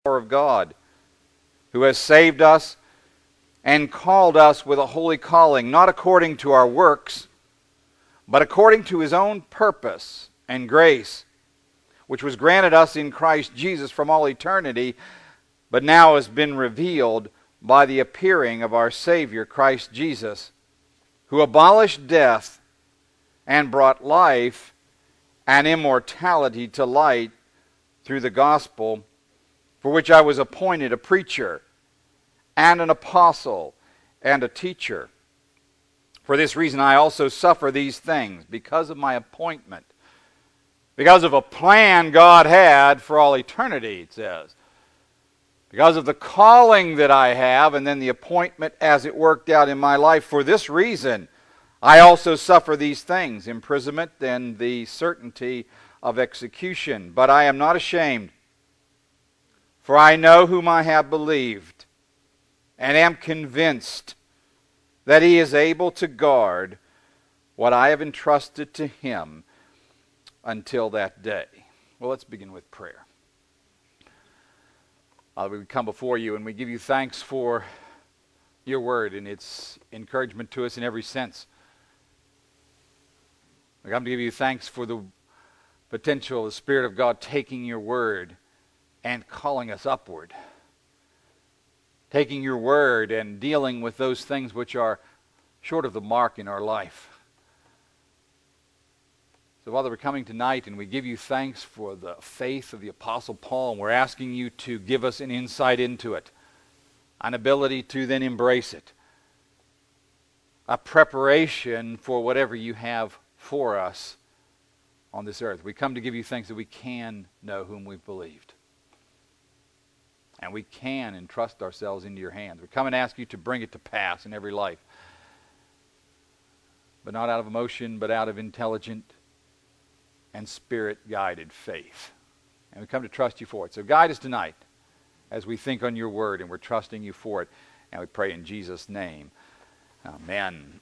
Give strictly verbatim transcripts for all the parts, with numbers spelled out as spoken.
power of God, who has saved us and called us with a holy calling, not according to our works, but according to his own purpose and grace, which was granted us in Christ Jesus from all eternity, but now has been revealed by the appearing of our Savior, Christ Jesus, who abolished death and brought life and immortality to light through the gospel, for which I was appointed a preacher and an apostle and a teacher. For this reason I also suffer these things, because of my appointment, because of a plan God had for all eternity, it says. Because of the calling that I have, and then the appointment as it worked out in my life. For this reason I also suffer these things, imprisonment and the certainty of execution. But I am not ashamed, for I know whom I have believed, and am convinced that he is able to guard what I have entrusted to him until that day. Well, let's begin with prayer. Father, we come before you and we give you thanks for your word and its encouragement to us in every sense. We come to give you thanks for the potential, the Spirit of God taking your word and calling us upward. Taking your word and dealing with those things which are short of the mark in our life. So, Father, we're coming tonight and we give you thanks for the faith of the Apostle Paul, and we're asking you to give us an insight into it, an ability to then embrace it, a preparation for whatever you have for us on this earth. We come to give you thanks that we can know whom we've believed. And we can entrust ourselves into your hands. We come and ask you to bring it to pass in every life. But not out of emotion, but out of intelligent and Spirit-guided faith. And we come to trust you for it. So guide us tonight as we think on your word, and we're trusting you for it. And we pray in Jesus' name. Amen.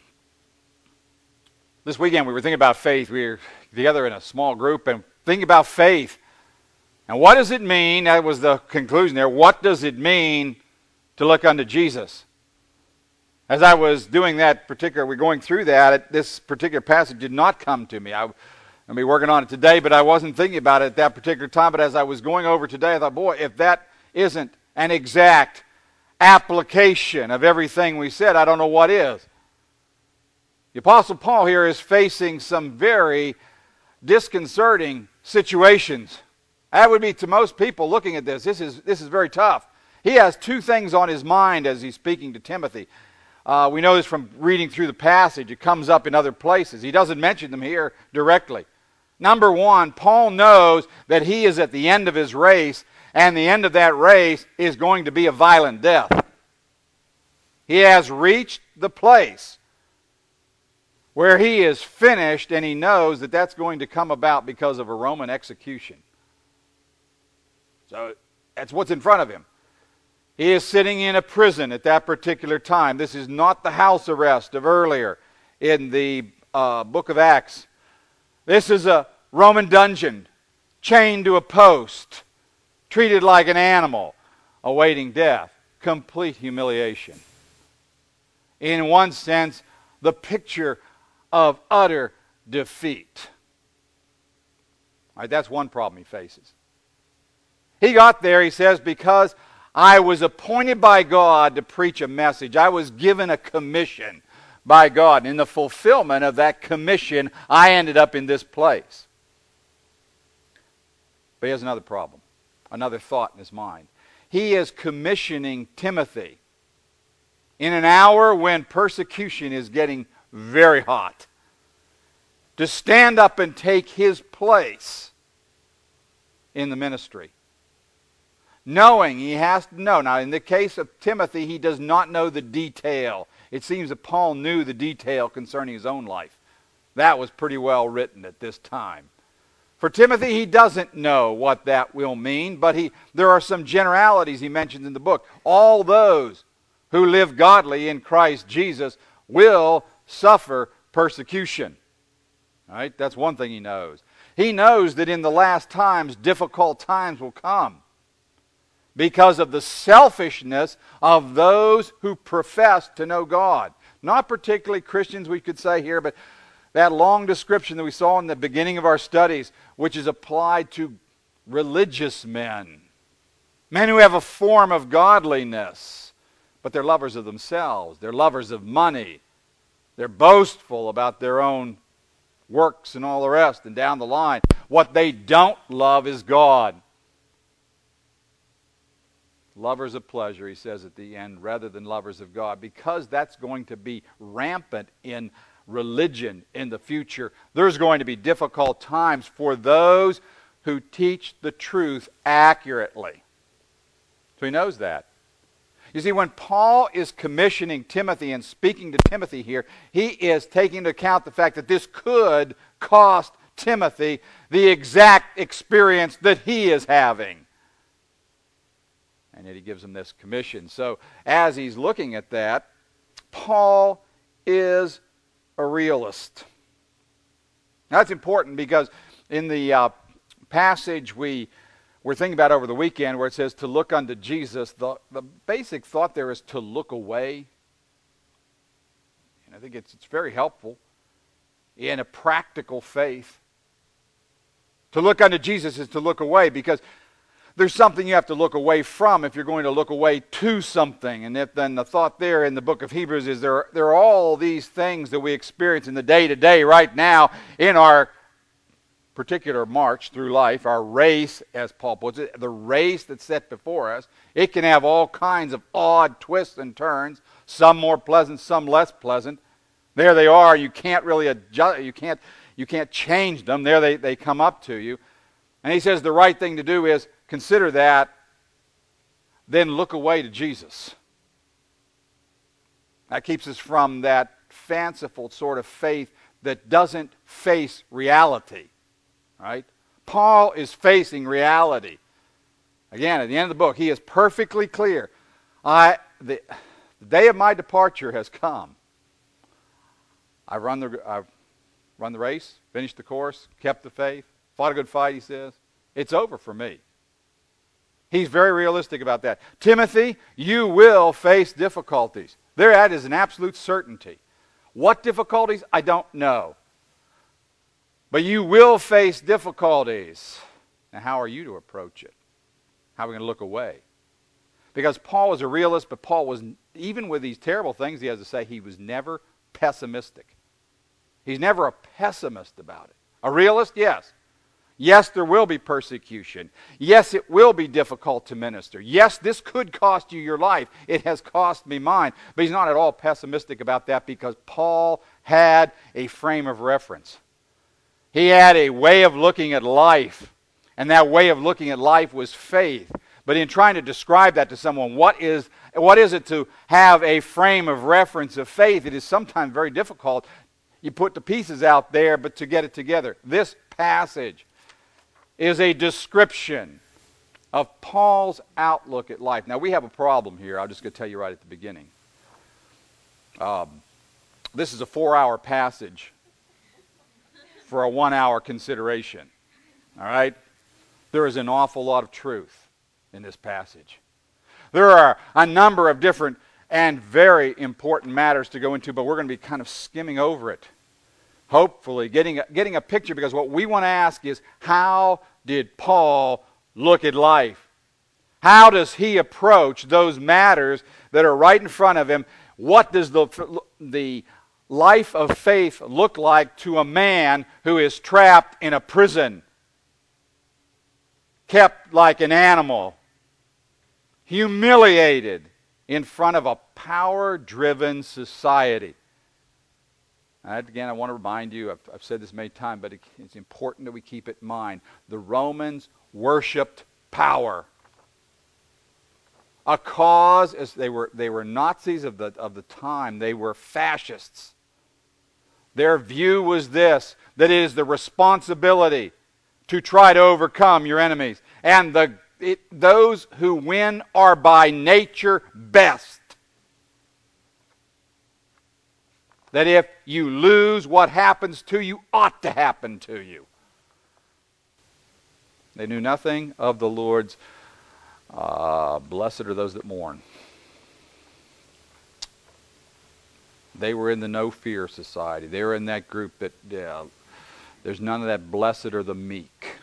This weekend we were thinking about faith. We were together in a small group and thinking about faith. And what does it mean? That was the conclusion there. What does it mean to look unto Jesus? As I was doing that particular, we're going through that, this particular passage did not come to me. I, I'll be working on it today, but I wasn't thinking about it at that particular time. But as I was going over today, I thought, boy, if that isn't an exact application of everything we said, I don't know what is. The Apostle Paul here is facing some very disconcerting situations. That would be to most people looking at this. This is, this is very tough. He has two things on his mind as he's speaking to Timothy. Uh, we know this from reading through the passage. It comes up in other places. He doesn't mention them here directly. Number one, Paul knows that he is at the end of his race, and the end of that race is going to be a violent death. He has reached the place where he is finished, and he knows that that's going to come about because of a Roman execution. So that's what's in front of him. He is sitting in a prison at that particular time. This is not the house arrest of earlier in the uh, book of Acts. This is a Roman dungeon, chained to a post, treated like an animal, awaiting death. Complete humiliation. In one sense, the picture of utter defeat. All right, that's one problem he faces. He got there, he says, because I was appointed by God to preach a message. I was given a commission by God. And in the fulfillment of that commission, I ended up in this place. But he has another problem, another thought in his mind. He is commissioning Timothy in an hour when persecution is getting very hot, to stand up and take his place in the ministry. Knowing he has to know. Now, in the case of Timothy, he does not know the detail. It seems that Paul knew the detail concerning his own life. That was pretty well written at this time. For Timothy, he doesn't know what that will mean, but he there are some generalities he mentions in the book. All those who live godly in Christ Jesus will suffer persecution. All right? That's one thing he knows. He knows that in the last times, difficult times will come. because of the selfishness of those who profess to know God. Not particularly Christians, we could say here, but that long description that we saw in the beginning of our studies, which is applied to religious men. Men who have a form of godliness, but they're lovers of themselves. They're lovers of money. They're boastful about their own works and all the rest, and down the line. What they don't love is God. Lovers of pleasure, he says at the end, rather than lovers of God. Because that's going to be rampant in religion in the future, there's going to be difficult times for those who teach the truth accurately. So he knows that. You see, when Paul is commissioning Timothy and speaking to Timothy here, he is taking into account the fact that this could cost Timothy the exact experience that he is having. And yet he gives him this commission. So as he's looking at that, Paul is a realist. Now that's important because in the uh, passage we were thinking about over the weekend where it says to look unto Jesus, the, the basic thought there is to look away. And I think it's, it's very helpful in a practical faith. To look unto Jesus is to look away because there's something you have to look away from if you're going to look away to something. And if, then the thought there in the book of Hebrews is there, there are all these things that we experience in the day-to-day right now in our particular march through life, our race, as Paul puts it, the race that's set before us. It can have all kinds of odd twists and turns, some more pleasant, some less pleasant. There they are. You can't really adjust, you can't, you can't change them. There they, they come up to you. And he says the right thing to do is consider that, then look away to Jesus. That keeps us from that fanciful sort of faith that doesn't face reality. Right? Paul is facing reality. Again, at the end of the book, he is perfectly clear. I, the, the day of my departure has come. I've run the, I've run the race, finished the course, kept the faith, fought a good fight, he says. It's over for me. He's very realistic about that. Timothy, you will face difficulties. That is an absolute certainty. What difficulties? I don't know. But you will face difficulties. Now, how are you to approach it? How are we going to look away? Because Paul was a realist, but Paul was, even with these terrible things he has to say, he was never pessimistic. He's never a pessimist about it. A realist? Yes. Yes, there will be persecution. Yes, it will be difficult to minister. Yes, this could cost you your life. It has cost me mine. But he's not at all pessimistic about that because Paul had a frame of reference. He had a way of looking at life, and that way of looking at life was faith. But in trying to describe that to someone, what is, what is it to have a frame of reference of faith? It is sometimes very difficult. You put the pieces out there, but to get it together. This passage is a description of Paul's outlook at life. Now, we have a problem here. I'm just going to tell you right at the beginning. Um, this is a four-hour passage for a one-hour consideration. All right? There is an awful lot of truth in this passage. There are a number of different and very important matters to go into, but we're going to be kind of skimming over it. Hopefully getting a, getting a picture, because what we want to ask is, how did Paul look at life? How does he approach those matters that are right in front of him? What does the, the life of faith look like to a man who is trapped in a prison, kept like an animal, humiliated in front of a power-driven society? And again, I want to remind you, I've, I've said this many times, but it, it's important that we keep it in mind. The Romans worshipped power. A cause, as they were, they were Nazis of the, of the time. They were fascists. Their view was this, that it is the responsibility to try to overcome your enemies. And the, it, those who win are by nature best. That if you lose, what happens to you ought to happen to you. They knew nothing of the Lord's uh, Blessed are those that mourn. They were in the no fear society. They were in that group that uh, there's none of that blessed are the meek.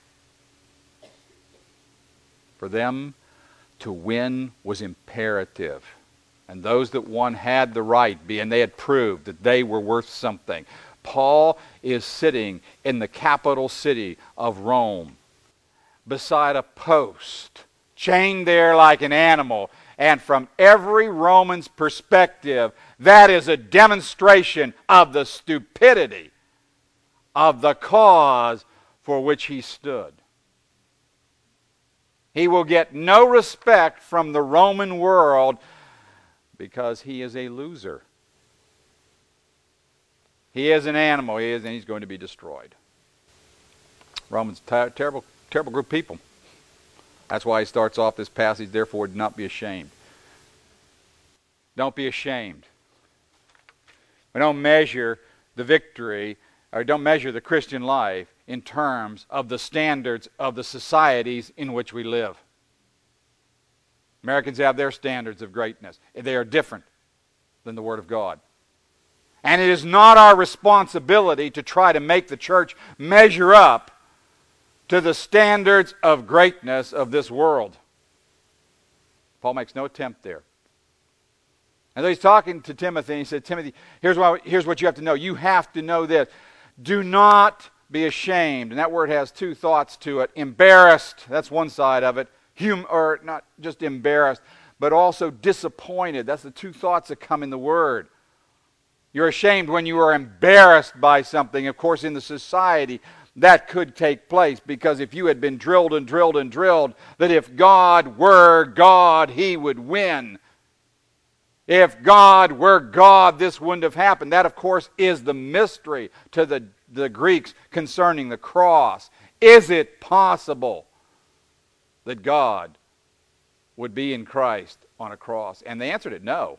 For them to win was imperative. And those that won had the right, and they had proved that they were worth something. Paul is sitting in the capital city of Rome beside a post, chained there like an animal. And from every Roman's perspective, that is a demonstration of the stupidity of the cause for which he stood. He will get no respect from the Roman world because he is a loser. He is an animal, he is, and he's going to be destroyed. Romans, ter- terrible, terrible group of people. That's why he starts off this passage, therefore do not be ashamed. Don't be ashamed. We don't measure the victory, or don't measure the Christian life in terms of the standards of the societies in which we live. Americans have their standards of greatness. They are different than the Word of God. And it is not our responsibility to try to make the church measure up to the standards of greatness of this world. Paul makes no attempt there. And so he's talking to Timothy, and he said, Timothy, here's what, here's what you have to know. You have to know this. Do not be ashamed. And that word has two thoughts to it. Embarrassed, that's one side of it. Hum, or not just embarrassed, but also disappointed. That's the two thoughts that come in the word. You're ashamed when you are embarrassed by something. Of course, in the society, that could take place, because if you had been drilled and drilled and drilled that if God were God, he would win. If God were God, this wouldn't have happened. That, of course, is the mystery to the, the Greeks concerning the cross. Is it possible that God would be in Christ on a cross? And they answered it, no.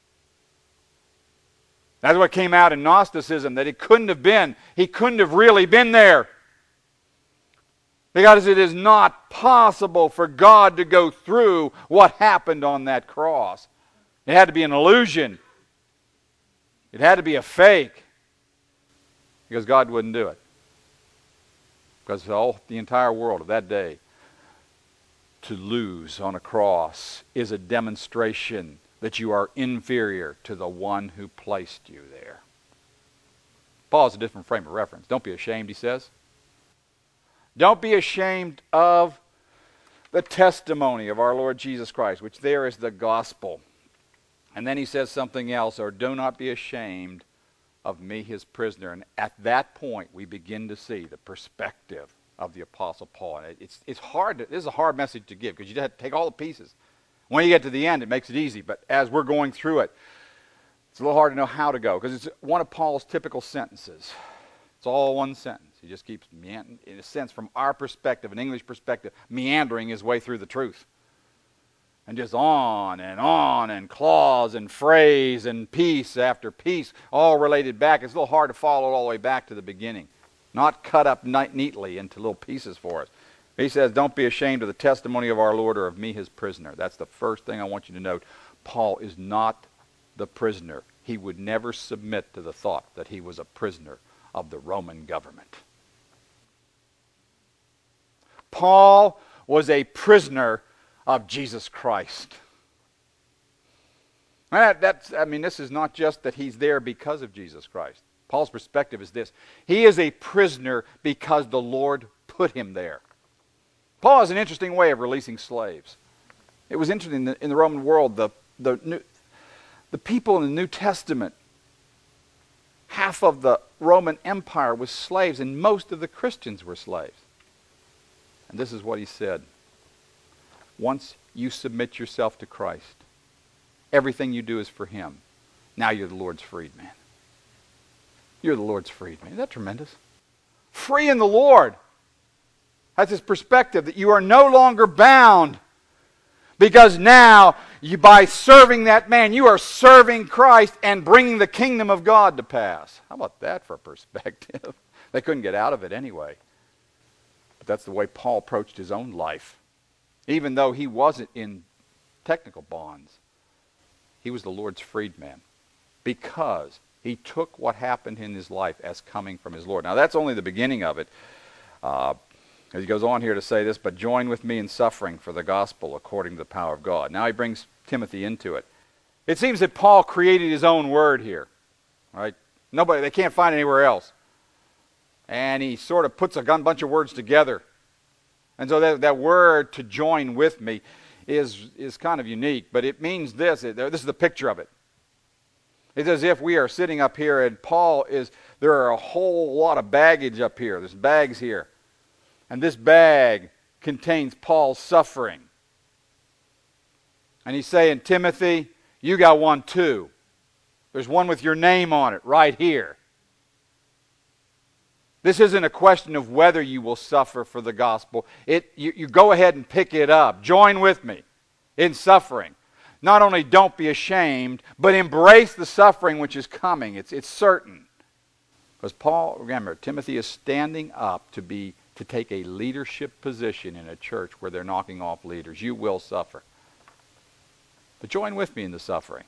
That's what came out in Gnosticism, that it couldn't have been. He couldn't have really been there. Because it is not possible for God to go through what happened on that cross. It had to be an illusion. It had to be a fake. Because God wouldn't do it. Because the, the entire world of that day, to lose on a cross is a demonstration that you are inferior to the one who placed you there. Paul has a different frame of reference. Don't be ashamed, he says. Don't be ashamed of the testimony of our Lord Jesus Christ, which there is the gospel. And then he says something else, or do not be ashamed of me, his prisoner. And at that point, we begin to see the perspective of the Apostle Paul. And it's, it's hard, to, this is a hard message to give, because you have to take all the pieces. When you get to the end, it makes it easy. But as we're going through it, it's a little hard to know how to go, because it's one of Paul's typical sentences. It's all one sentence. He just keeps, meandering, in a sense, from our perspective, an English perspective, meandering his way through the truth. And just on and on, and clause and phrase and piece after piece, all related back. It's a little hard to follow all the way back to the beginning. Not cut up neatly into little pieces for us. He says, don't be ashamed of the testimony of our Lord or of me, his prisoner. That's the first thing I want you to note. Paul is not the prisoner. He would never submit to the thought that he was a prisoner of the Roman government. Paul was a prisoner of Jesus Christ. That, that's, I mean, this is not just that he's there because of Jesus Christ. Paul's perspective is this. He is a prisoner because the Lord put him there. Paul has an interesting way of releasing slaves. It was interesting in the, in the Roman world, the, the, new, the people in the New Testament, half of the Roman Empire was slaves, and most of the Christians were slaves. And this is what he said. Once you submit yourself to Christ, everything you do is for him. Now you're the Lord's freedman. You're the Lord's freedman. Isn't that tremendous? Free in the Lord. That's his perspective, that you are no longer bound. Because now, you, by serving that man, you are serving Christ and bringing the kingdom of God to pass. How about that for perspective? They couldn't get out of it anyway. But that's the way Paul approached his own life. Even though he wasn't in technical bonds. He was the Lord's freedman because he took what happened in his life as coming from his Lord. Now that's only the beginning of it. Uh, he goes on here to say this, but join with me in suffering for the gospel according to the power of God. Now he brings Timothy into it. It seems that Paul created his own word here. Right? Nobody, they can't find it anywhere else. And he sort of puts a bunch of words together. And so that, that word, to join with me, is, is kind of unique. But it means this. It, this is the picture of it. It's as if we are sitting up here and Paul is, there are a whole lot of baggage up here. There's bags here. And this bag contains Paul's suffering. And he's saying, Timothy, you got one too. There's one with your name on it right here. This isn't a question of whether you will suffer for the gospel. It, you, you go ahead and pick it up. Join with me in suffering. Not only don't be ashamed, but embrace the suffering which is coming. It's, it's certain. Because Paul, remember, Timothy is standing up to be to take a leadership position in a church where they're knocking off leaders. You will suffer. But join with me in the suffering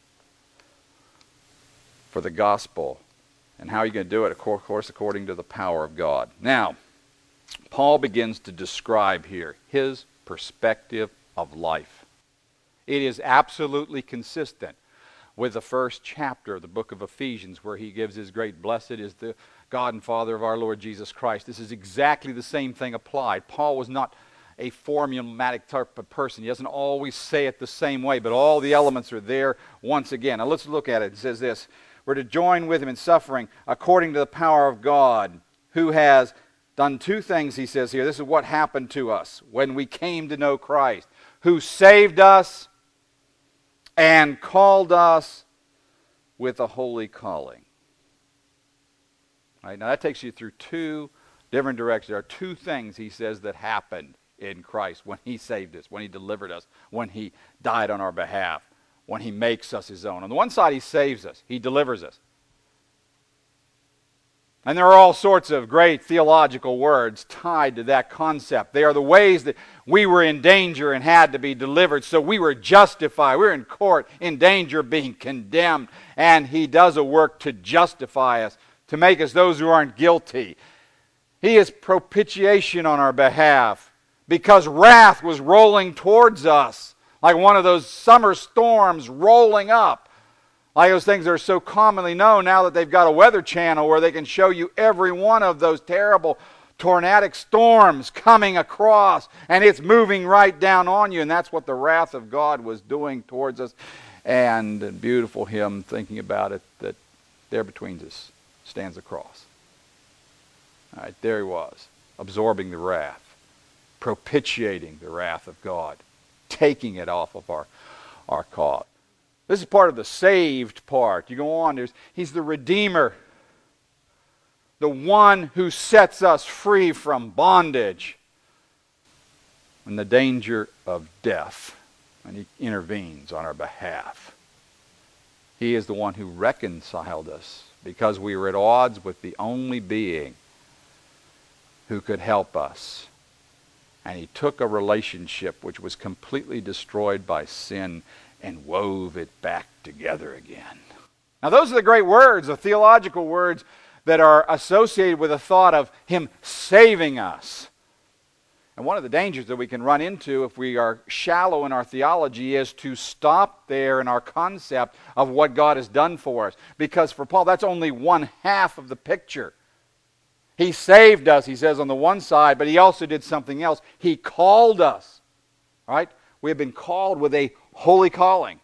for the gospel. And how are you going to do it? Of course, according to the power of God. Now, Paul begins to describe here his perspective of life. It is absolutely consistent with the first chapter of the book of Ephesians, where he gives his great blessed is the God and Father of our Lord Jesus Christ. This is exactly the same thing applied. Paul was not a formulatic type of person. He doesn't always say it the same way, but all the elements are there once again. Now let's look at it. It says this: we're to join with him in suffering according to the power of God, who has done two things, he says here. This is what happened to us when we came to know Christ, who saved us and called us with a holy calling. All right, now that takes you through two different directions. There are two things, he says, that happened in Christ when he saved us, when he delivered us, when he died on our behalf, when he makes us his own. On the one side, he saves us. He delivers us. And there are all sorts of great theological words tied to that concept. They are the ways that we were in danger and had to be delivered. So we were justified. We were in court in danger of being condemned. And he does a work to justify us, to make us those who aren't guilty. He is propitiation on our behalf because wrath was rolling towards us like one of those summer storms rolling up. Like those things that are so commonly known now that they've got a weather channel where they can show you every one of those terrible tornadic storms coming across, and it's moving right down on you, and that's what the wrath of God was doing towards us. And a beautiful hymn thinking about it, that there between us stands a cross. All right, there he was, absorbing the wrath, propitiating the wrath of God, taking it off of our, our cause. This is part of the saved part. You go on, there's, he's the Redeemer, the one who sets us free from bondage and the danger of death, and he intervenes on our behalf. He is the one who reconciled us because we were at odds with the only being who could help us. And he took a relationship which was completely destroyed by sin and wove it back together again. Now those are the great words, the theological words that are associated with the thought of him saving us. And one of the dangers that we can run into if we are shallow in our theology is to stop there in our concept of what God has done for us. Because for Paul, that's only one half of the picture. He saved us, he says, on the one side, but he also did something else. He called us. Right? We have been called with a holy calling.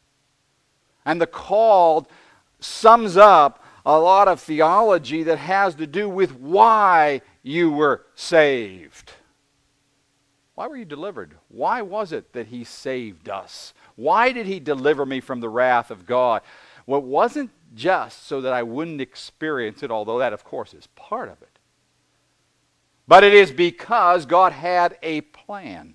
And the called sums up a lot of theology that has to do with why you were saved. Why were you delivered? Why was it that he saved us? Why did he deliver me from the wrath of God? Well, it wasn't just so that I wouldn't experience it, although that, of course, is part of it. But it is because God had a plan.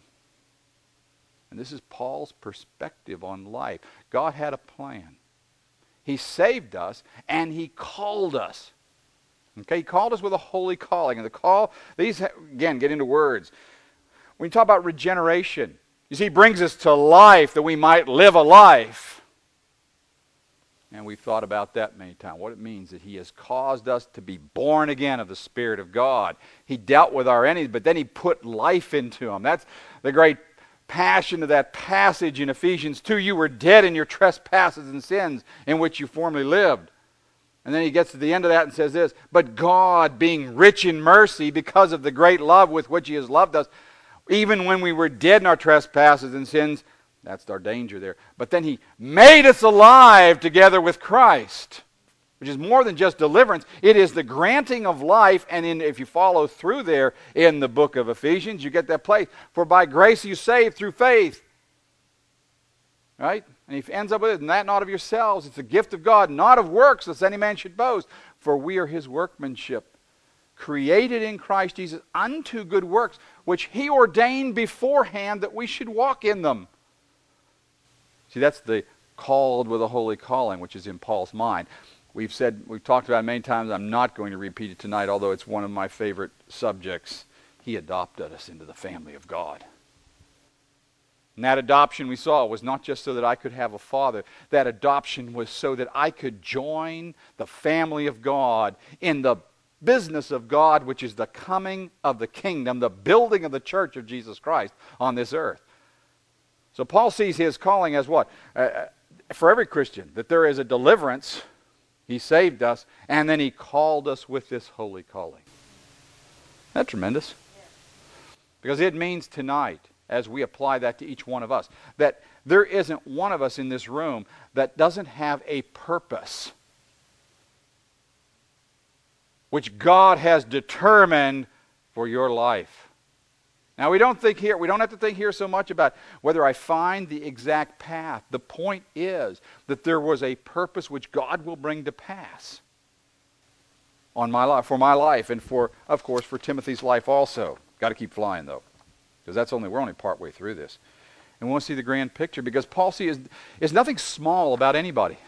And this is Paul's perspective on life. God had a plan. He saved us and he called us. Okay, he called us with a holy calling. And the call, these, again, get into words. When you talk about regeneration, You see, he brings us to life that we might live a life. And we've thought about that many times. What it means that he has caused us to be born again of the Spirit of God. He dealt with our enemies, but then he put life into them. That's the great passion of that passage in Ephesians two. You were dead in your trespasses and sins in which you formerly lived. And then he gets to the end of that and says this, but God, being rich in mercy because of the great love with which he has loved us, even when we were dead in our trespasses and sins, that's our danger there. But then he made us alive together with Christ, which is more than just deliverance. It is the granting of life. And in, if you follow through there in the book of Ephesians, you get that place. For by grace you saved through faith. Right? And he ends up with it, and that not of yourselves. It's a gift of God, not of works, lest any man should boast. For we are his workmanship, created in Christ Jesus unto good works, which he ordained beforehand that we should walk in them. See, that's the called with a holy calling, which is in Paul's mind. We've said, we've talked about it many times. I'm not going to repeat it tonight, although it's one of my favorite subjects. He adopted us into the family of God. And that adoption we saw was not just so that I could have a father. That adoption was so that I could join the family of God in the business of God, which is the coming of the kingdom, the building of the church of Jesus Christ on this earth. So Paul sees his calling as what? Uh, for every Christian, that there is a deliverance. He saved us, and then he called us with this holy calling. That's tremendous. Because it means tonight, as we apply that to each one of us, that there isn't one of us in this room that doesn't have a purpose which God has determined for your life. Now, we don't think here, we don't have to think here so much about whether I find the exact path. The point is that there was a purpose which God will bring to pass on my life, for my life, and for, of course, for Timothy's life also. Got to keep flying, though, because that's only we're only partway through this. And we want to see the grand picture, because Paul sees is nothing small about anybody.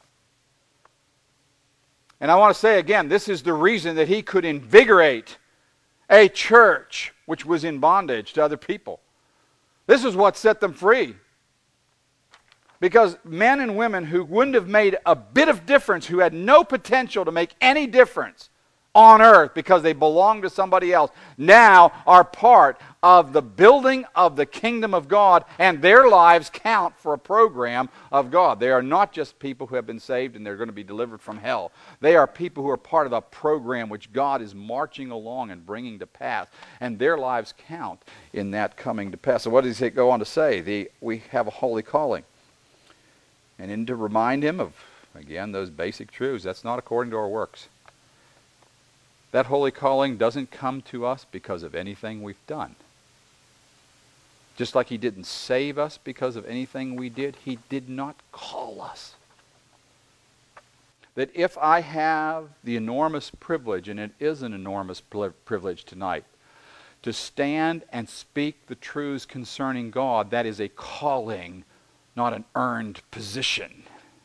And I want to say again, this is the reason that he could invigorate a church which was in bondage to other people. This is what set them free. Because men and women who wouldn't have made a bit of difference, who had no potential to make any difference on earth because they belonged to somebody else, now are part of the building of the kingdom of God, and their lives count for a program of God. They are not just people who have been saved and they're going to be delivered from hell. They are people who are part of a program which God is marching along and bringing to pass, and their lives count in that coming to pass. So what does he go on to say? The, we have a holy calling. And then to remind him of, again, those basic truths. That's not according to our works. That holy calling doesn't come to us because of anything we've done. Just like he didn't save us because of anything we did, he did not call us. That if I have the enormous privilege, and it is an enormous privilege tonight, to stand and speak the truths concerning God, that is a calling, not an earned position.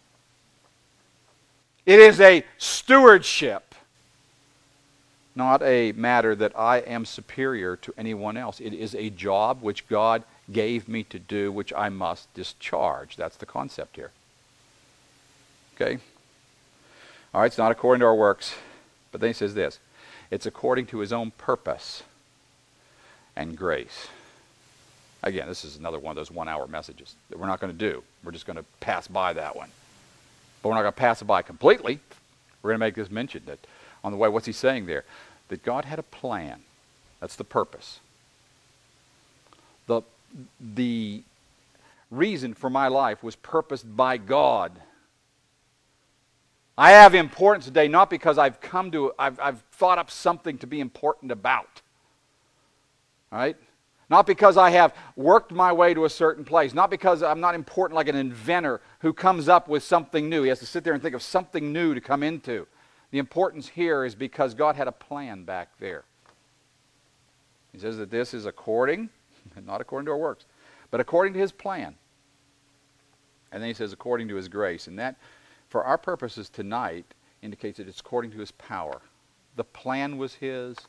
It is a stewardship, not a matter that I am superior to anyone else. It is a job which God gave me to do, which I must discharge. That's the concept here. Okay? All right, it's not according to our works. But then he says this. It's according to his own purpose and grace. Again, this is another one of those one-hour messages that we're not going to do. We're just going to pass by that one. But we're not going to pass it by completely. We're going to make this mention that on the way, what's he saying there? That God had a plan. That's the purpose. The, the reason for my life was purposed by God. I have importance today not because I've come to, I've, I've thought up something to be important about. All right? Not because I have worked my way to a certain place. Not because I'm not important like an inventor who comes up with something new. He has to sit there and think of something new to come into. The importance here is because God had a plan back there. He says that this is according, not according to our works, but according to his plan. And then he says according to his grace. And that, for our purposes tonight, indicates that it's according to his power. The plan was his.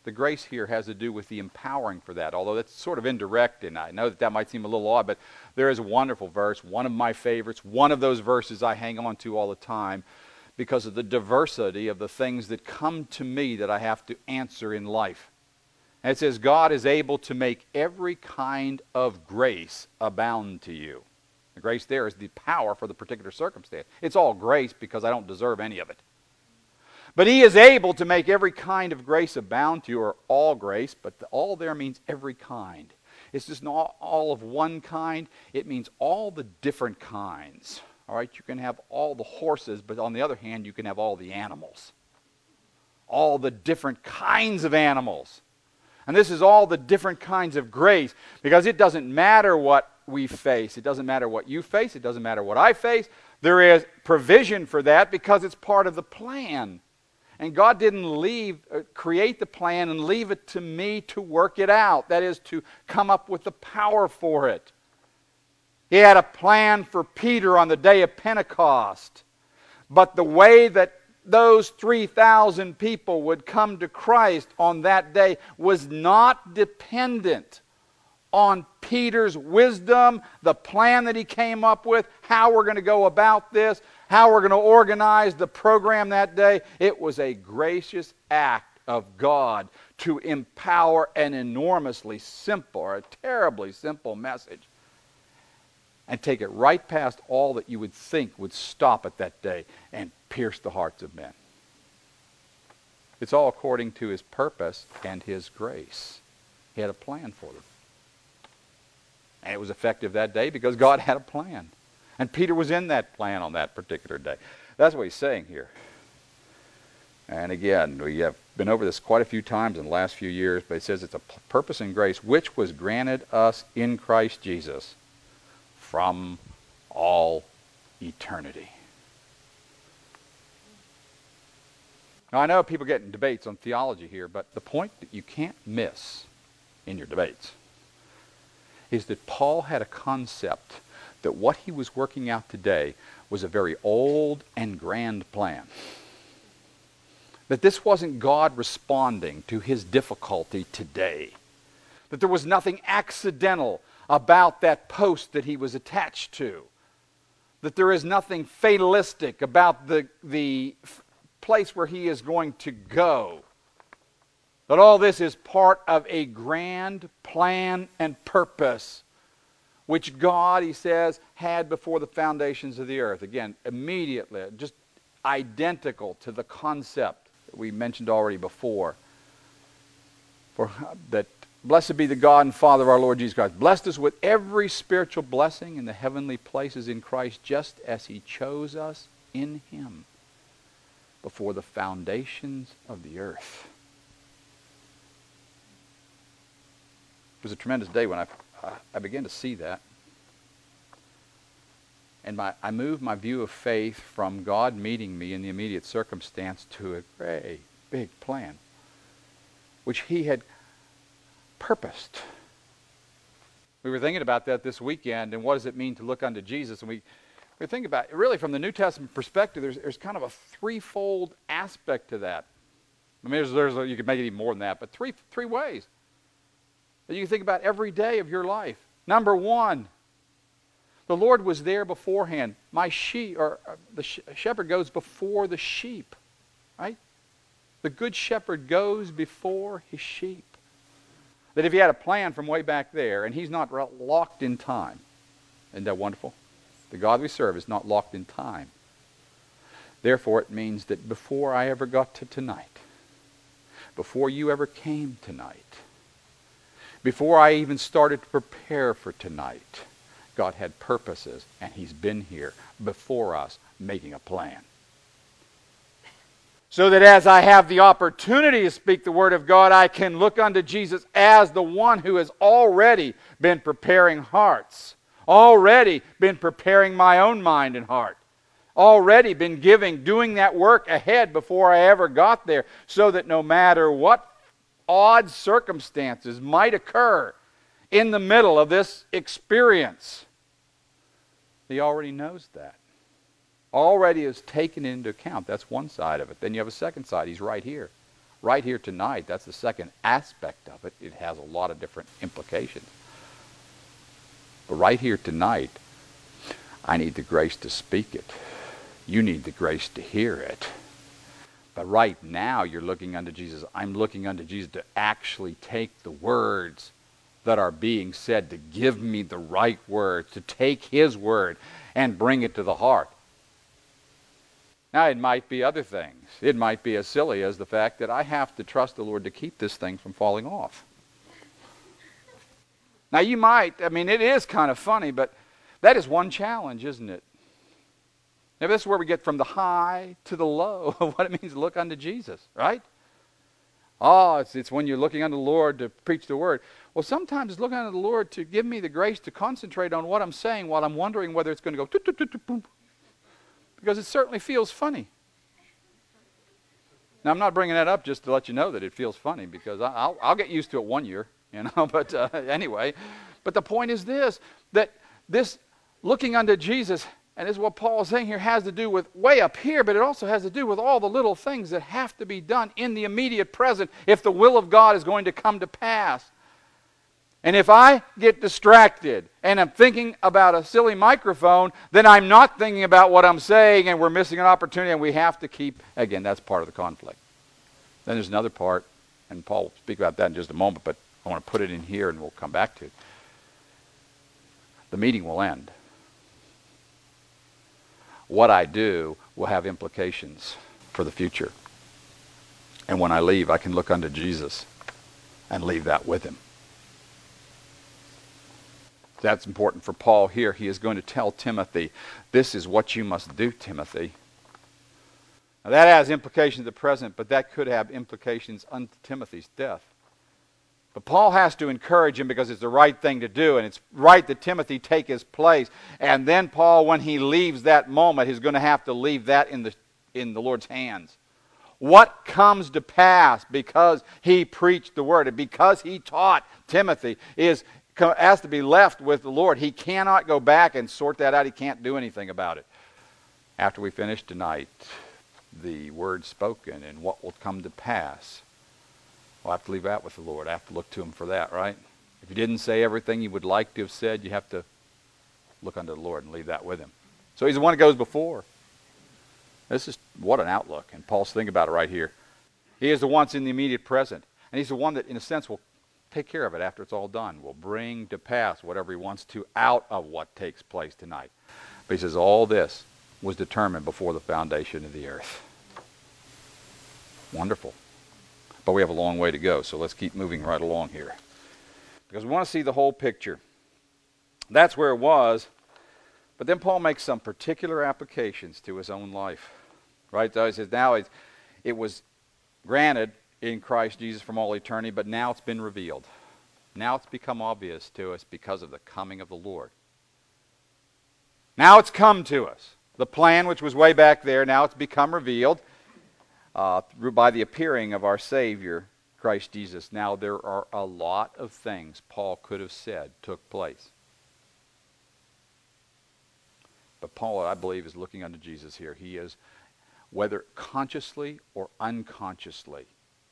The grace here has to do with the empowering for that, although that's sort of indirect, and I know that that might seem a little odd, but there is a wonderful verse, one of my favorites, one of those verses I hang on to all the time because of the diversity of the things that come to me that I have to answer in life. And it says, God is able to make every kind of grace abound to you. The grace there is the power for the particular circumstance. It's all grace because I don't deserve any of it. But he is able to make every kind of grace abound to you, or all grace, but the all there means every kind. It's just not all of one kind. It means all the different kinds. All right, you can have all the horses, but on the other hand, you can have all the animals. All the different kinds of animals. And this is all the different kinds of grace, because it doesn't matter what we face. It doesn't matter what you face. It doesn't matter what I face. There is provision for that because it's part of the plan. And God didn't leave, uh, create the plan and leave it to me to work it out. That is, to come up with the power for it. He had a plan for Peter on the day of Pentecost. But the way that those three thousand people would come to Christ on that day was not dependent on Peter's wisdom, the plan that he came up with, how we're going to go about this, how we're going to organize the program that day. It was a gracious act of God to empower an enormously simple, or a terribly simple message, and take it right past all that you would think would stop it that day and pierce the hearts of men. It's all according to his purpose and his grace. He had a plan for them. And it was effective that day because God had a plan. And Peter was in that plan on that particular day. That's what he's saying here. And again, we have been over this quite a few times in the last few years, but it says it's a purpose and grace which was granted us in Christ Jesus from all eternity. Now, I know people get in debates on theology here, but the point that you can't miss in your debates is that Paul had a concept that what he was working out today was a very old and grand plan. That this wasn't God responding to his difficulty today. That there was nothing accidental about that post that he was attached to. That there is nothing fatalistic about the, the place where he is going to go. That all this is part of a grand plan and purpose which God, he says, had before the foundations of the earth. Again, immediately, just identical to the concept that we mentioned already before. For that, blessed be the God and Father of our Lord Jesus Christ, blessed us with every spiritual blessing in the heavenly places in Christ, just as he chose us in him before the foundations of the earth. It was a tremendous day when I, I began to see that. And my, I moved my view of faith from God meeting me in the immediate circumstance to a great big plan, which he had purposed. We were thinking about that this weekend, and what does it mean to look unto Jesus? And we, we think about it, really from the New Testament perspective, there's, there's kind of a threefold aspect to that. I mean, there's, there's a, you could make it even more than that, but three, three ways that you can think about every day of your life. Number one, the Lord was there beforehand. My sheep, or uh, the sh- shepherd goes before the sheep, right? The good shepherd goes before his sheep. That if he had a plan from way back there, and he's not re- locked in time. Isn't that wonderful? The God we serve is not locked in time. Therefore, it means that before I ever got to tonight, before you ever came tonight, before I even started to prepare for tonight, God had purposes, and he's been here before us making a plan. So that as I have the opportunity to speak the Word of God, I can look unto Jesus as the one who has already been preparing hearts, already been preparing my own mind and heart, already been giving, doing that work ahead before I ever got there, so that no matter what odd circumstances might occur in the middle of this experience, he already knows that. Already is taken into account. That's one side of it. Then you have a second side. He's right here. right here tonight, that's the second aspect of it. It has a lot of different implications. But right here tonight, I need the grace to speak it. You need the grace to hear it. But right now, you're looking unto Jesus. I'm looking unto Jesus to actually take the words that are being said, to give me the right words, to take His word and bring it to the heart. Now, it might be other things. It might be as silly as the fact that I have to trust the Lord to keep this thing from falling off. Now, you might, I mean, it is kind of funny, but that is one challenge, isn't it? Now, this is where we get from the high to the low of what it means to look unto Jesus, right? Oh, it's, it's when you're looking unto the Lord to preach the word. Well, sometimes it's looking unto the Lord to give me the grace to concentrate on what I'm saying while I'm wondering whether it's going to go toot, toot, toot, toot, boom. Because it certainly feels funny. Now, I'm not bringing that up just to let you know that it feels funny, because I, I'll, I'll get used to it one year, you know, but uh, anyway. But the point is this, that this looking unto Jesus, and this is what Paul is saying here, has to do with way up here, but it also has to do with all the little things that have to be done in the immediate present if the will of God is going to come to pass. And if I get distracted and I'm thinking about a silly microphone, then I'm not thinking about what I'm saying, and we're missing an opportunity, and we have to keep, again, that's part of the conflict. Then there's another part, and Paul will speak about that in just a moment, but I want to put it in here and we'll come back to it. The meeting will end. What I do will have implications for the future. And when I leave, I can look unto Jesus and leave that with Him. That's important for Paul here. He is going to tell Timothy, this is what you must do, Timothy. Now that has implications at the present, but that could have implications unto Timothy's death. But Paul has to encourage him because it's the right thing to do, and it's right that Timothy take his place. And then Paul, when he leaves that moment, is going to have to leave that in the, in the Lord's hands. What comes to pass because he preached the word and because he taught Timothy is has to be left with the Lord. He cannot go back and sort that out. He can't do anything about it. After we finish tonight, the word spoken and what will come to pass, we'll have to leave that with the Lord. I have to look to Him for that, right? If He didn't say everything He would like to have said, you have to look unto the Lord and leave that with Him. So He's the one who goes before. This is, what an outlook. And Paul's thinking about it right here. He is the one that's in the immediate present. And He's the one that, in a sense, will take care of it after it's all done. Will bring to pass whatever He wants to out of what takes place tonight. But He says all this was determined before the foundation of the earth. Wonderful. But we have a long way to go, so let's keep moving right along here. Because we want to see the whole picture. That's where it was. But then Paul makes some particular applications to his own life. Right? So he says now it, it was granted in Christ Jesus from all eternity, but now it's been revealed. Now it's become obvious to us because of the coming of the Lord. Now it's come to us. The plan which was way back there, now it's become revealed uh, through by the appearing of our Savior, Christ Jesus. Now there are a lot of things Paul could have said took place. But Paul, I believe, is looking unto Jesus here. He is, whether consciously or unconsciously,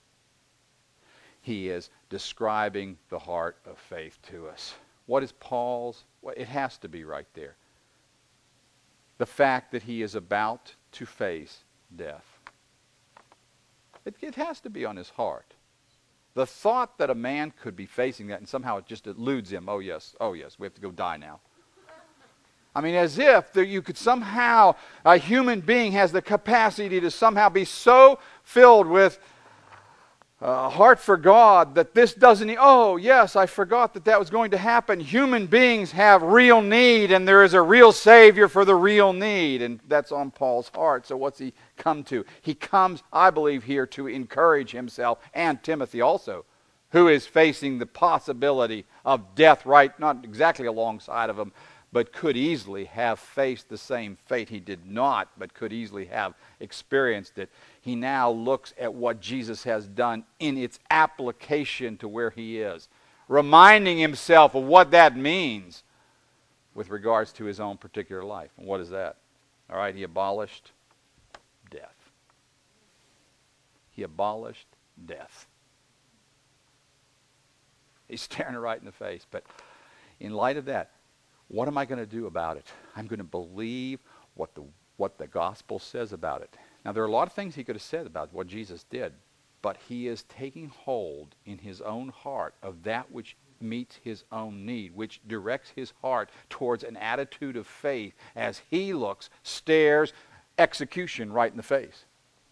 he is describing the heart of faith to us. What is Paul's? Well, it has to be right there. The fact that he is about to face death. It, it has to be on his heart. The thought that a man could be facing that and somehow it just eludes him. Oh yes, oh yes, we have to go die now. I mean, as if there, you could somehow, a human being has the capacity to somehow be so filled with a heart for God that this doesn't, oh yes, I forgot that that was going to happen. Human beings have real need, and there is a real Savior for the real need, and that's on Paul's heart. So what's he come to? He comes, I believe, here to encourage himself and Timothy also, who is facing the possibility of death right, not exactly alongside of him, but could easily have faced the same fate. He did not, but could easily have experienced it. He now looks at what Jesus has done in its application to where he is, reminding himself of what that means with regards to his own particular life. And what is that? All right, he abolished death. He abolished death. He's staring her right in the face. But in light of that, what am I going to do about it? I'm going to believe what the what the gospel says about it. Now, there are a lot of things he could have said about what Jesus did, but he is taking hold in his own heart of that which meets his own need, which directs his heart towards an attitude of faith as he looks, stares execution right in the face.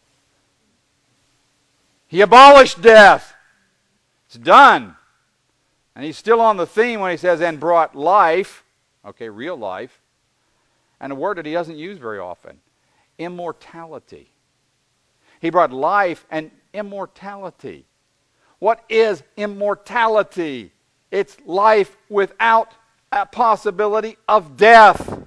He abolished death. It's done. And he's still on the theme when he says, and brought life, okay, real life, and a word that he doesn't use very often, immortality. He brought life and immortality. What is immortality? It's life without a possibility of death.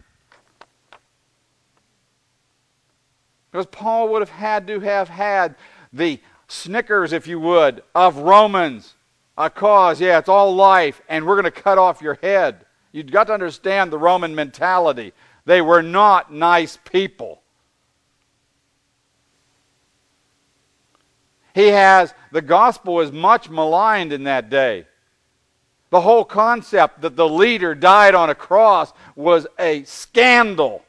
Because Paul would have had to have had the Snickers, if you would, of Romans. A cause, yeah, it's all life, and we're going to cut off your head. You've got to understand the Roman mentality. They were not nice people. He has, the gospel is much maligned in that day. The whole concept that the leader died on a cross was a scandal.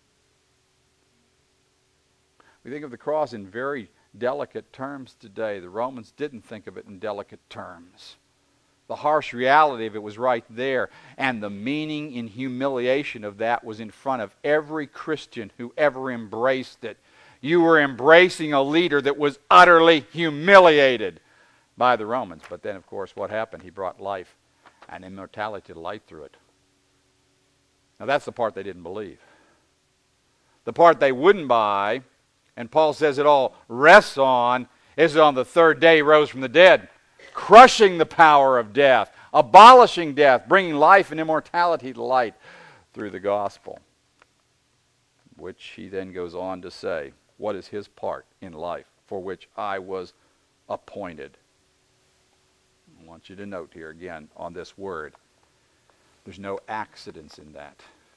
We think of the cross in very delicate terms today. The Romans didn't think of it in delicate terms. The harsh reality of it was right there, and the meaning in humiliation of that was in front of every Christian who ever embraced it. You were embracing a leader that was utterly humiliated by the Romans. But then, of course, what happened? He brought life and immortality to light through it. Now, that's the part they didn't believe. The part they wouldn't buy, and Paul says it all rests on, is that on the third day he rose from the dead, crushing the power of death, abolishing death, bringing life and immortality to light through the gospel. Which he then goes on to say, what is his part in life for which I was appointed? I want you to note here again on this word, there's no accidents in that.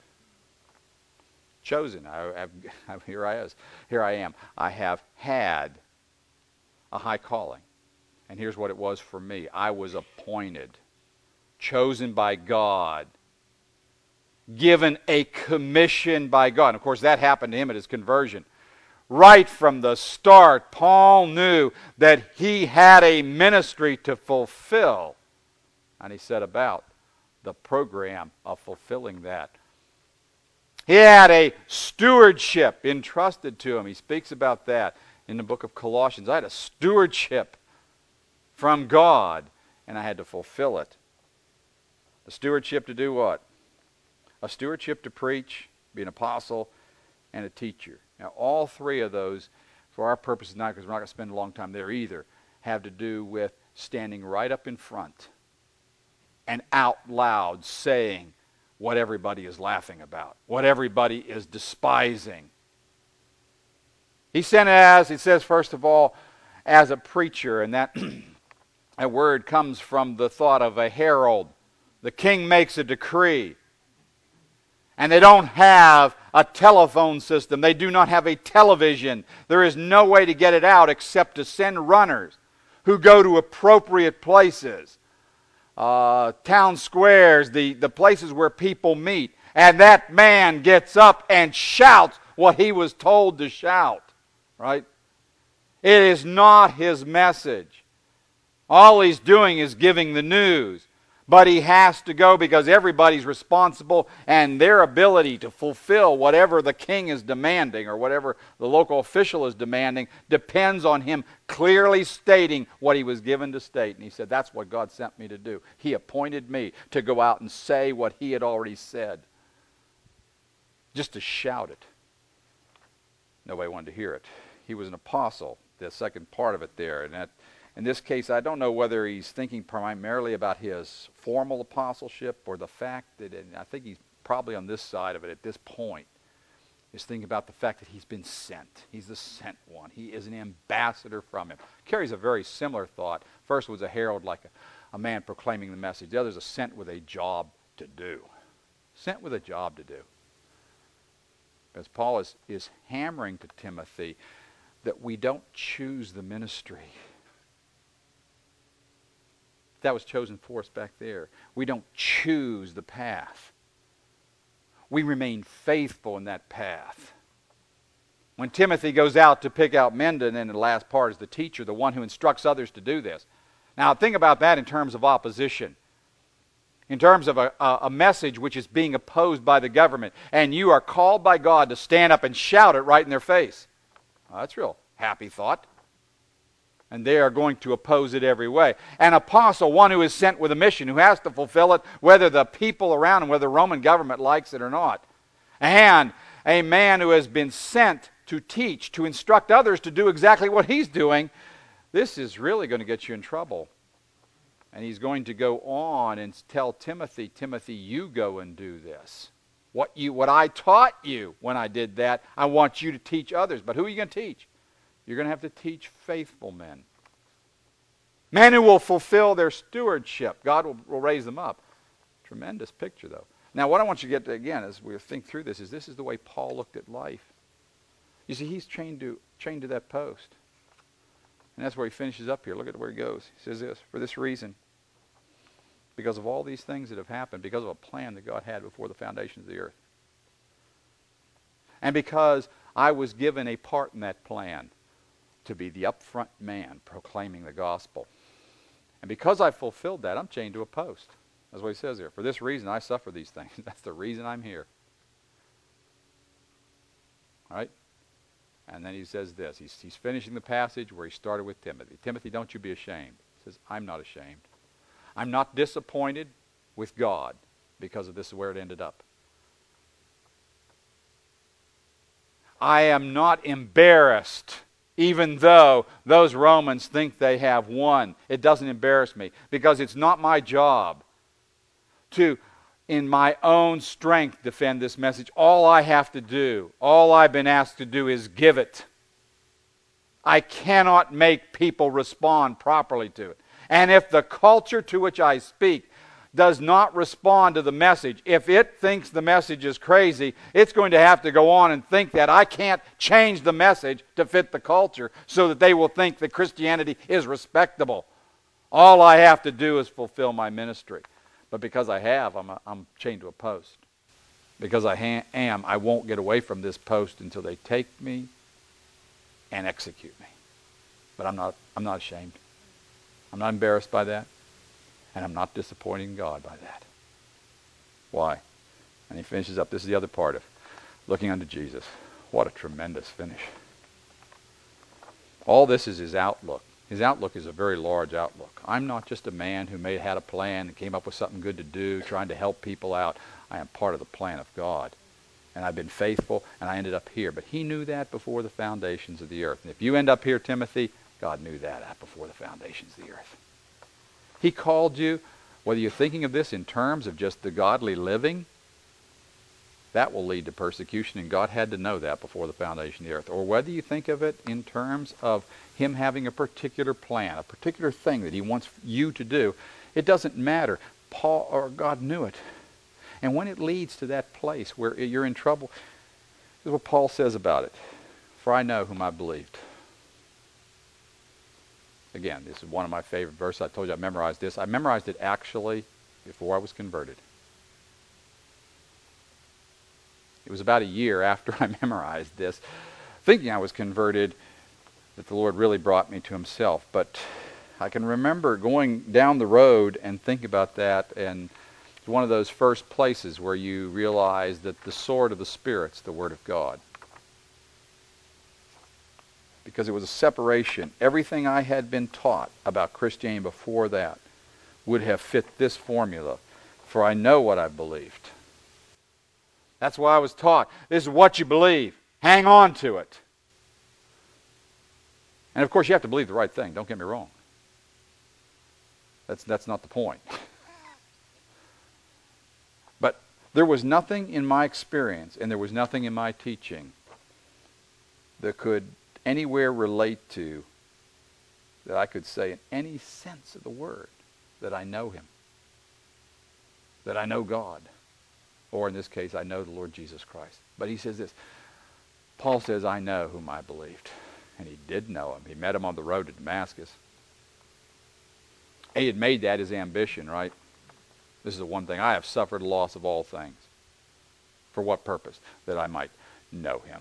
Chosen. I, I, here I is. Here I am. I have had a high calling. And here's what it was for me. I was appointed, chosen by God, given a commission by God. And of course, that happened to him at his conversion. Right from the start, Paul knew that he had a ministry to fulfill. And he set about the program of fulfilling that. He had a stewardship entrusted to him. He speaks about that in the book of Colossians. I had a stewardship from God, and I had to fulfill it. A stewardship to do what? A stewardship to preach, be an apostle, and a teacher. Now, all three of those, for our purposes tonight, because we're not going to spend a long time there either, have to do with standing right up in front and out loud saying what everybody is laughing about, what everybody is despising. He sent as, he says, first of all, as a preacher, and that, that word comes from the thought of a herald. The king makes a decree. And they don't have a telephone system. They do not have a television. There is no way to get it out except to send runners who go to appropriate places. Uh, town squares, the, the places where people meet. And that man gets up and shouts what he was told to shout. Right? It is not his message. All he's doing is giving the news. But he has to go because everybody's responsible, and their ability to fulfill whatever the king is demanding or whatever the local official is demanding depends on him clearly stating what he was given to state. And he said, that's what God sent me to do. He appointed me to go out and say what he had already said. Just to shout it. Nobody wanted to hear it. He was an apostle, the second part of it there. And that, in this case, I don't know whether he's thinking primarily about his formal apostleship or the fact that, and I think he's probably on this side of it at this point, is thinking about the fact that he's been sent. He's the sent one. He is an ambassador from him. Carries a very similar thought. First was a herald, like a, a man proclaiming the message. The other is a sent with a job to do. Sent with a job to do. As Paul is, is hammering to Timothy that we don't choose the ministry. that was chosen for us back there. We don't choose the path. We remain faithful in that path. When Timothy goes out to pick out men, and then the last part is the teacher, the one who instructs others to do this. Now think about that in terms of opposition. In terms of a, a message which is being opposed by the government, and you are called by God to stand up and shout it right in their face. Well, that's a real happy thought. And they are going to oppose it every way. An apostle, one who is sent with a mission, who has to fulfill it, whether the people around him, whether the Roman government likes it or not. And a man who has been sent to teach, to instruct others to do exactly what he's doing. This is really going to get you in trouble. And he's going to go on and tell Timothy, Timothy, you go and do this. What you, what I taught you when I did that, I want you to teach others. But who are you going to teach? You're going to have to teach faithful men. Men who will fulfill their stewardship. God will, will raise them up. Tremendous picture, though. Now, what I want you to get to, again, as we think through this, is this is the way Paul looked at life. You see, he's chained to, chained to that post. And that's where he finishes up here. Look at where he goes. He says this, for this reason, because of all these things that have happened, because of a plan that God had before the foundations of the earth, and because I was given a part in that plan to be the upfront man proclaiming the gospel, and because I fulfilled that, I'm chained to a post. That's what he says here. For this reason, I suffer these things. That's the reason I'm here. All right? And then he says this. He's, he's finishing the passage where he started with Timothy. Timothy, don't you be ashamed. He says, I'm not ashamed. I'm not disappointed with God because of this is where it ended up. I am not embarrassed even though those Romans think they have won. It doesn't embarrass me because it's not my job to, in my own strength, defend this message. All I have to do, all I've been asked to do is give it. I cannot make people respond properly to it. And if the culture to which I speak does not respond to the message, if it thinks the message is crazy, it's going to have to go on and think that. I can't change the message to fit the culture so that they will think that Christianity is respectable. All I have to do is fulfill my ministry. But because I have, I'm, a, I'm chained to a post. Because I ha- am, I won't get away from this post until they take me and execute me. But I'm not, I'm not ashamed. I'm not embarrassed by that. And I'm not disappointing God by that. Why? And he finishes up. This is the other part of looking unto Jesus. What a tremendous finish. All this is his outlook. His outlook is a very large outlook. I'm not just a man who made had a plan and came up with something good to do, trying to help people out. I am part of the plan of God. And I've been faithful, and I ended up here. But he knew that before the foundations of the earth. And if you end up here, Timothy, God knew that before the foundations of the earth. He called you, whether you're thinking of this in terms of just the godly living, that will lead to persecution, and God had to know that before the foundation of the earth. Or whether you think of it in terms of him having a particular plan, a particular thing that he wants you to do, it doesn't matter. Paul or God knew it. And when it leads to that place where you're in trouble, this is what Paul says about it. For I know whom I believed. Again, this is one of my favorite verses. I told you I memorized this. I memorized it actually before I was converted. It was about a year after I memorized this, thinking I was converted, that the Lord really brought me to himself. But I can remember going down the road and thinking about that, and it's one of those first places where you realize that the sword of the Spirit's the Word of God. Because it was a separation. Everything I had been taught about Christianity before that would have fit this formula. For I know what I believed. That's why I was taught. This is what you believe. Hang on to it. And of course you have to believe the right thing. Don't get me wrong. That's, that's not the point. But there was nothing in my experience and there was nothing in my teaching that could anywhere relate to, that I could say in any sense of the word, that I know him, that I know God, or in this case, I know the Lord Jesus Christ. But he says this, Paul says, I know whom I believed. And he did know him. He met him on the road to Damascus. He had made that his ambition, right? This is the one thing. I have suffered loss of all things. For what purpose? That I might know him.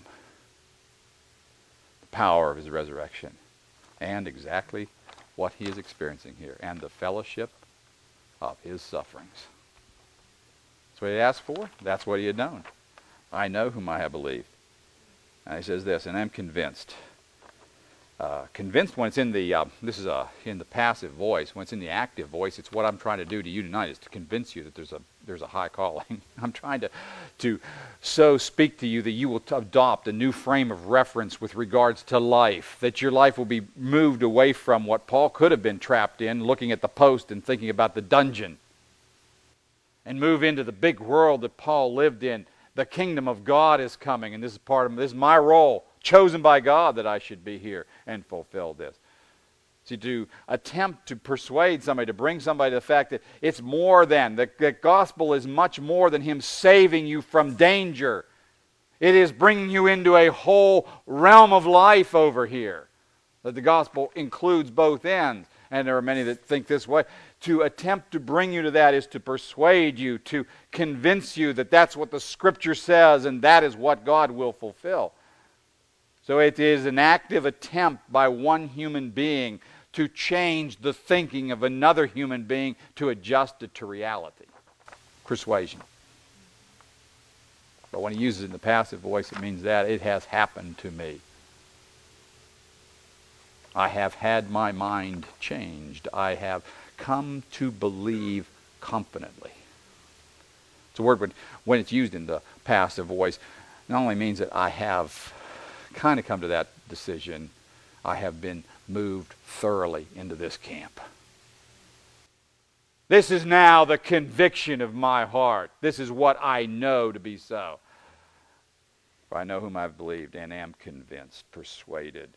The power of his resurrection. And exactly what he is experiencing here. And the fellowship of his sufferings. That's what he asked for. That's what he had known. I know whom I have believed. And he says this, and I'm convinced. Uh, convinced when it's in the, uh, this is a, in the passive voice. When it's in the active voice, it's what I'm trying to do to you tonight is to convince you that there's a there's a high calling. I'm trying to, to so speak to you that you will t- adopt a new frame of reference with regards to life. That your life will be moved away from what Paul could have been trapped in, looking at the post and thinking about the dungeon. And move into the big world that Paul lived in. The kingdom of God is coming, and this is part of this is my role, chosen by God that I should be here and fulfill this. See, to attempt to persuade somebody, to bring somebody to the fact that it's more than, the, the gospel is much more than him saving you from danger. It is bringing you into a whole realm of life over here. That the gospel includes both ends, and there are many that think this way. To attempt to bring you to that is to persuade you, to convince you that that's what the Scripture says and that is what God will fulfill. So it is an active attempt by one human being to change the thinking of another human being to adjust it to reality. Persuasion. But when he uses it in the passive voice, it means that it has happened to me. I have had my mind changed. I have come to believe confidently. It's a word when, when it's used in the passive voice, not only means that I have kind of come to that decision, I have been moved thoroughly into this camp. This is now the conviction of my heart. This is what I know to be so. For I know whom I've believed and am convinced, persuaded,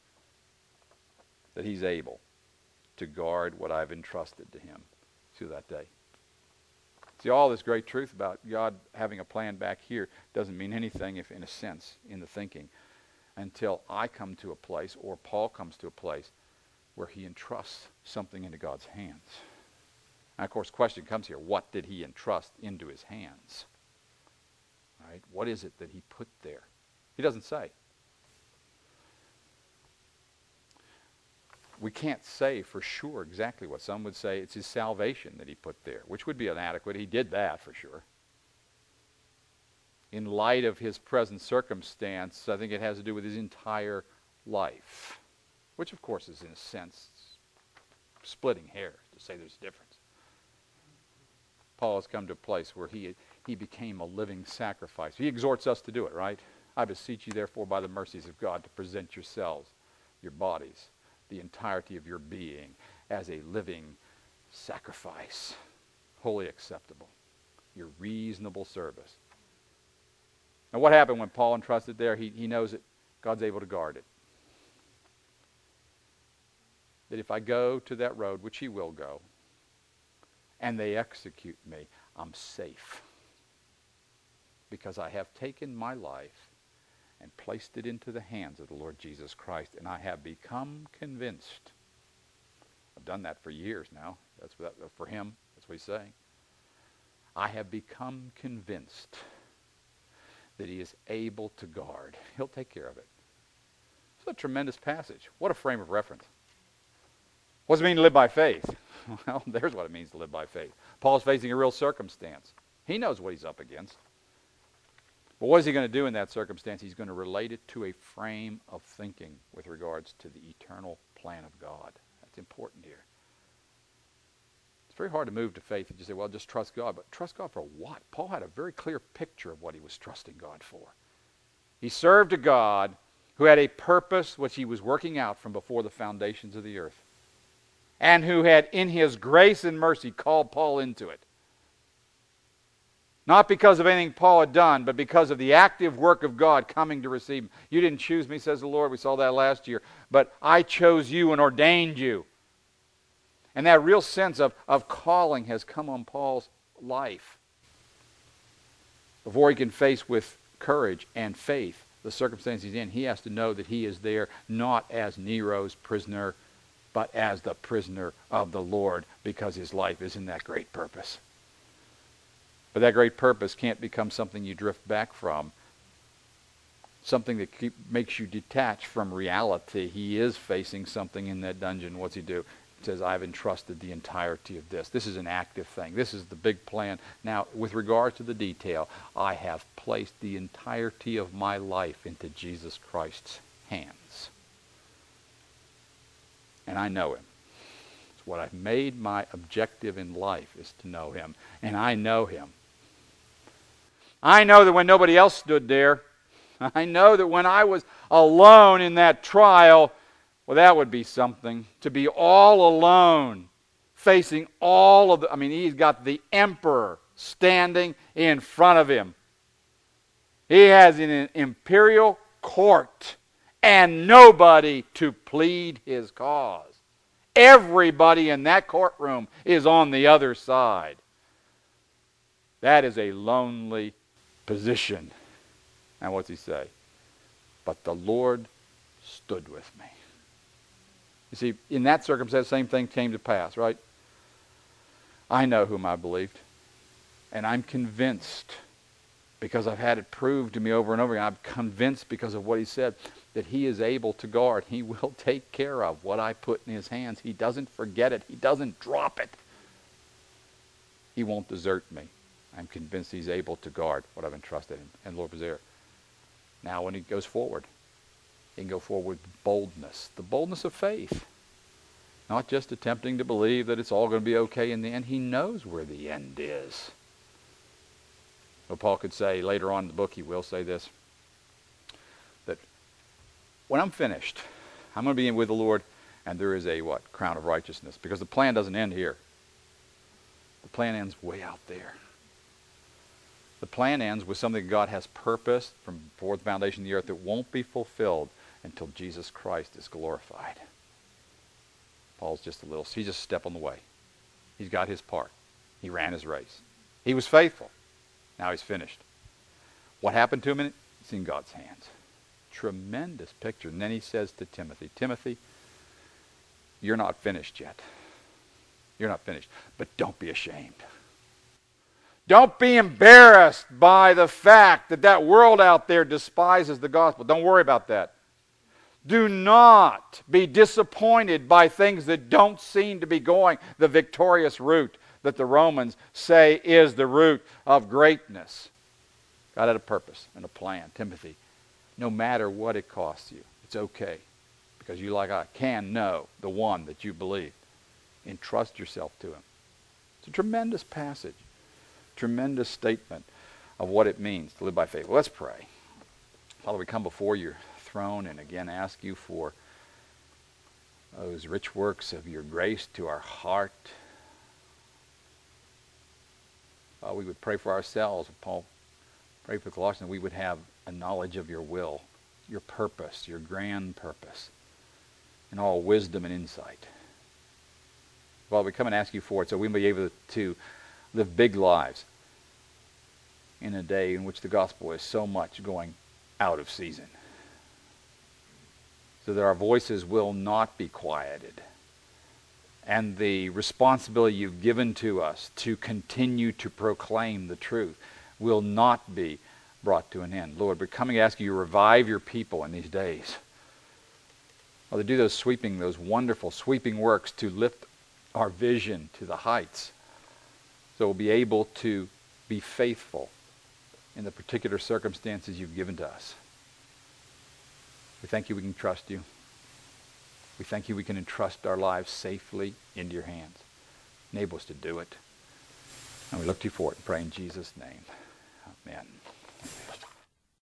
that he's able to guard what I've entrusted to him through that day. See, all this great truth about God having a plan back here doesn't mean anything, if in a sense, in the thinking, until I come to a place, or Paul comes to a place, where he entrusts something into God's hands. And of course, the question comes here, what did he entrust into his hands? Right? What is it that he put there? He doesn't say. We can't say for sure exactly what. Some would say it's his salvation that he put there, which would be inadequate. He did that for sure. In light of his present circumstance, I think it has to do with his entire life, which of course is in a sense splitting hairs to say there's a difference. Paul has come to a place where he, he became a living sacrifice. He exhorts us to do it, right? I beseech you therefore by the mercies of God to present yourselves, your bodies, the entirety of your being as a living sacrifice, wholly acceptable, your reasonable service. Now what happened when Paul entrusted there? He, he knows that God's able to guard it. That if I go to that road, which he will go, and they execute me, I'm safe. Because I have taken my life and placed it into the hands of the Lord Jesus Christ, and I have become convinced. I've done that for years now. That's what that, for him. That's what he's saying. I have become convinced that he is able to guard. He'll take care of it. It's a tremendous passage. What a frame of reference. What does it mean to live by faith? Well, there's what it means to live by faith. Paul's facing a real circumstance. He knows what he's up against. But what is he going to do in that circumstance? He's going to relate it to a frame of thinking with regards to the eternal plan of God. That's important here. It's very hard to move to faith and just say, well, just trust God. But trust God for what? Paul had a very clear picture of what he was trusting God for. He served a God who had a purpose which he was working out from before the foundations of the earth, and who had, in his grace and mercy, called Paul into it. Not because of anything Paul had done, but because of the active work of God coming to receive him. You didn't choose me, says the Lord. We saw that last year. But I chose you and ordained you. And that real sense of, of calling has come on Paul's life. Before he can face with courage and faith the circumstances he's in, he has to know that he is there not as Nero's prisoner, but as the prisoner of the Lord, because his life is in that great purpose. But that great purpose can't become something you drift back from, something that keep, makes you detached from reality. He is facing something in that dungeon. What's he do? He says, I've entrusted the entirety of this. This is an active thing. This is the big plan. Now, with regard to the detail, I have placed the entirety of my life into Jesus Christ's hands. And I know him. It's what I've made my objective in life, is to know him. And I know him. I know that when nobody else stood there, I know that when I was alone in that trial, well, that would be something. To be all alone, facing all of the... I mean, he's got the emperor standing in front of him. He has an imperial court and nobody to plead his cause. Everybody in that courtroom is on the other side. That is a lonely position. And what's he say? But the Lord stood with me. You see, in that circumstance, the same thing came to pass, right? I know whom I believed. And I'm convinced, because I've had it proved to me over and over again, I'm convinced because of what he said, that he is able to guard. He will take care of what I put in his hands. He doesn't forget it. He doesn't drop it. He won't desert me. I'm convinced he's able to guard what I've entrusted him. And the Lord was there. Now when he goes forward, he can go forward with boldness. The boldness of faith. Not just attempting to believe that it's all going to be okay in the end. He knows where the end is. So Paul could say later on in the book, he will say this, that when I'm finished, I'm going to be in with the Lord, and there is a, what, crown of righteousness. Because the plan doesn't end here. The plan ends way out there. The plan ends with something God has purposed from before the foundation of the earth that won't be fulfilled until Jesus Christ is glorified. Paul's just a little, he's just a step on the way. He's got his part. He ran his race. He was faithful. Now he's finished. What happened to him? It's in God's hands. Tremendous picture. And then he says to Timothy, Timothy, you're not finished yet. You're not finished. But don't be ashamed. Don't be embarrassed by the fact that that world out there despises the gospel. Don't worry about that. Do not be disappointed by things that don't seem to be going the victorious route that the Romans say is the route of greatness. God had a purpose and a plan. Timothy, no matter what it costs you, it's okay. Because you, like I, can know the one that you believe. Entrust yourself to him. It's a tremendous passage. Tremendous statement of what it means to live by faith. Well, let's pray. Father, we come before your throne and again ask you for those rich works of your grace to our heart. Uh, we would pray for ourselves. Paul prayed for Colossians, we would have a knowledge of your will, your purpose, your grand purpose, and all wisdom and insight. Well, we come and ask you for it so we may be able to live big lives in a day in which the gospel is so much going out of season. So that our voices will not be quieted. And the responsibility you've given to us to continue to proclaim the truth will not be brought to an end. Lord, we're coming to ask you to revive your people in these days. Father, do those sweeping, those wonderful sweeping works to lift our vision to the heights. So we'll be able to be faithful in the particular circumstances you've given to us. We thank you we can trust you. We thank you we can entrust our lives safely into your hands. Enable us to do it. And we look to you for it and pray in Jesus' name. Amen.